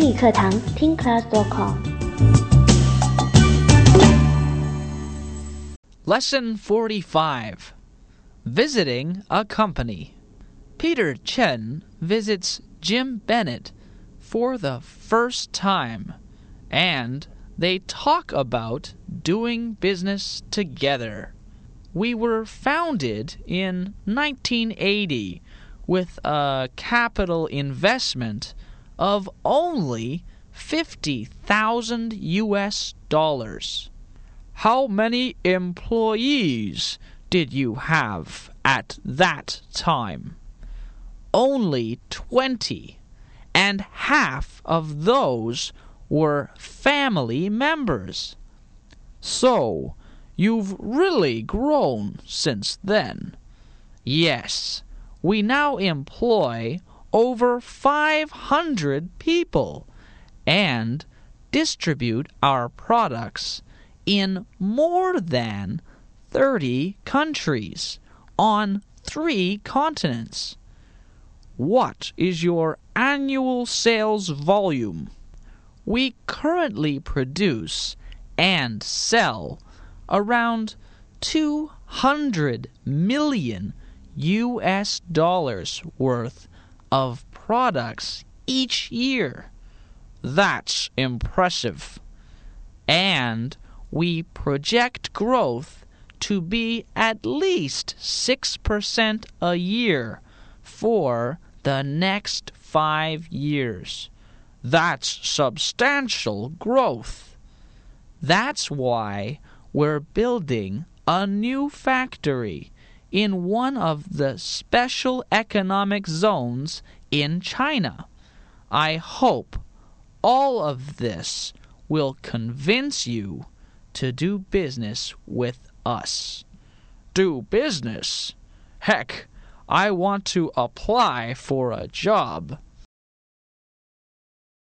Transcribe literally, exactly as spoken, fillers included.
英语课堂听 class dot com。 Lesson forty-five. Visiting a company. Peter Chen visits Jim Bennett for the first time, and they talk about doing business together. We were founded in nineteen eighty with a capital investment of only fifty thousand U S dollars. How many employees did you have at that time? Only twenty, and half of those were family members. So, you've really grown since then. Yes, we now employ over five hundred people and distribute our products in more than thirty countries on three continents. What is your annual sales volume? We currently produce and sell around two hundred million U S dollars worth of products each year. That's impressive. And we project growth to be at least six percent a year for the next five years. That's substantial growth. That's why we're building a new factory in one of the special economic zones in China. I hope all of this will convince you to do business with us. Do business? Heck, I want to apply for a job.